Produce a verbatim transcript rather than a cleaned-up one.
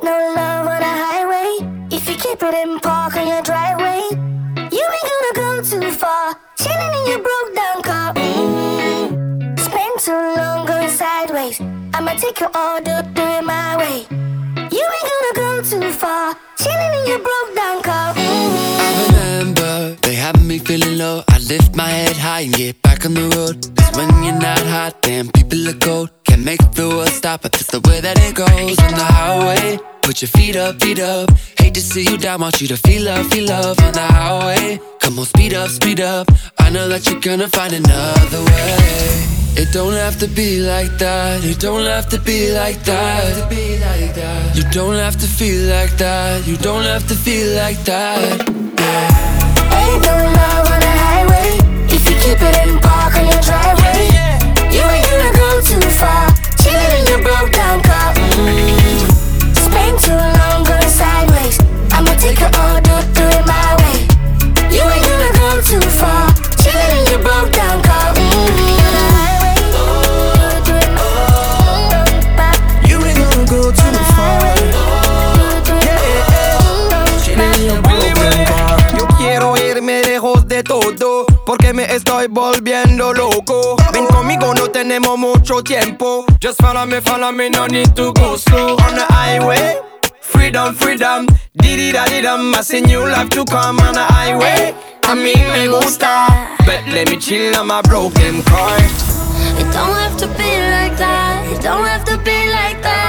no love on a highway. If you keep it in park on your driveway, you ain't gonna go too far. Chilling in your broke down car. Mm. Spend too long going sideways. I'ma take your order, do it my way. You ain't gonna go too far. Chilling in your broke down car. Mm. I remember they had me feeling low. I lift my head high and get back on the road. Cause when you're not hot, damn, people are cold. Can't make the world stop, but that's the way that it goes. On the highway, put your feet up, feet up. Hate to see you down, want you to feel love, feel love. On the highway, come on, speed up, speed up. I know that you're gonna find another way. It don't have to be like that. It don't have to be like that. You don't have to feel like that. You don't have to feel like that. Yeah. Ain't no love on the highway. If you keep it in park on your driveway, you ain't gonna go too far. Chillin' in your broke down car. Mm. Spend too long going sideways. I'ma take your order, do it my way. You ain't gonna go too far. Chillin' in your broke down car. Mm. You ain't gonna go too far. Yo quiero irme lejos de todo, porque me estoy volviendo loco. Ven conmigo, no tenemos mucho tiempo. Just follow me, follow me, no need to go slow. On the highway, freedom, freedom. Diddy da dum, I see new life to come on the highway. A mí me gusta, but let me chill on my broken car. It don't have to be like that. It don't have to be like that.